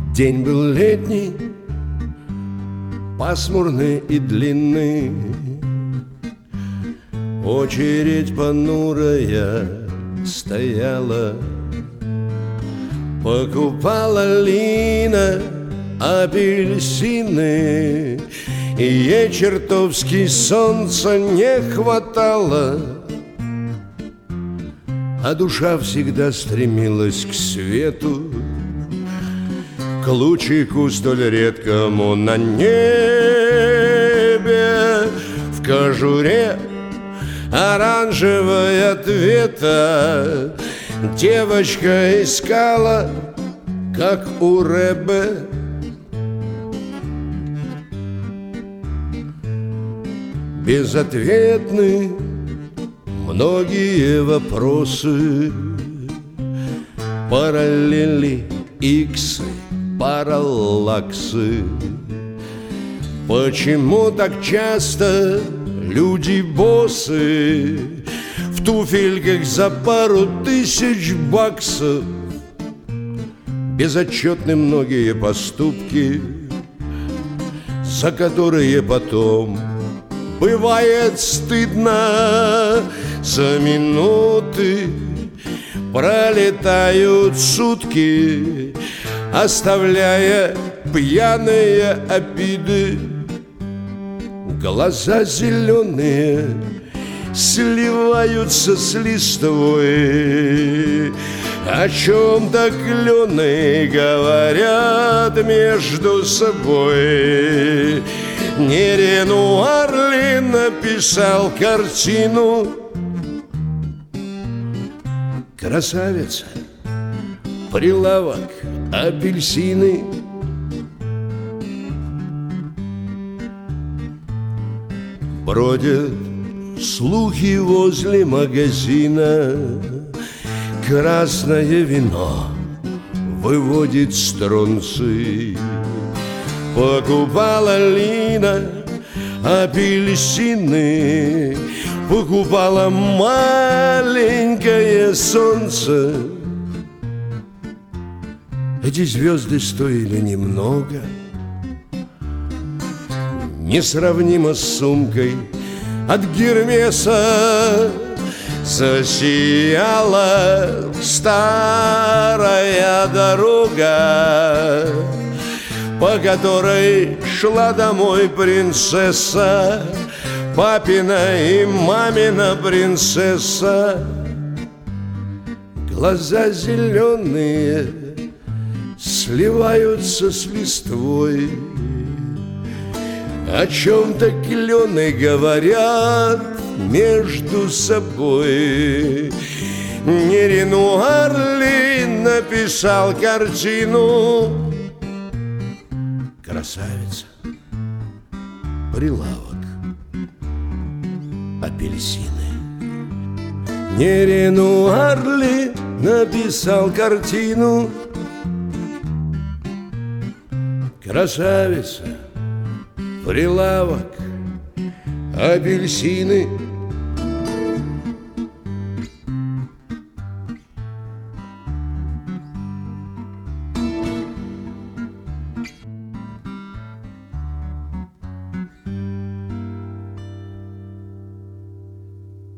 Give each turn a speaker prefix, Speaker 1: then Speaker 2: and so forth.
Speaker 1: День был летний, пасмурный и длинный. Очередь понурая стояла. Покупала Лина апельсины, и ей чертовски солнца не хватало. А душа всегда стремилась к свету, к лучику столь редкому на небе. В кожуре оранжевой ответа девочка искала, как у Рэбе. Безответны многие вопросы, параллели, иксы, параллаксы. Почему так часто люди боссы в туфельках за пару тысяч баксов? Безотчетны многие поступки, за которые потом бывает стыдно. За минуты пролетают сутки, оставляя пьяные обиды. Глаза зеленые сливаются с листвой, о чем-то клены говорят между собой. Не Ренуар ли написал картину? Красавица, прилавок, апельсины. Бродят слухи возле магазина, красное вино выводит стронций. Покупала Лина апельсины, покупала маленькое солнце. Эти звезды стоили немного, несравнимо с сумкой от Гермеса. Засияла старая дорога, по которой шла домой принцесса, папина и мамина принцесса. Глаза зеленые сливаются с листвой, о чем-то клены говорят между собой. Не Ренуар ли написал картину? Красавица, прилавок, апельсины. Не Ренуар ли написал картину? Красавица, прилавок, апельсины.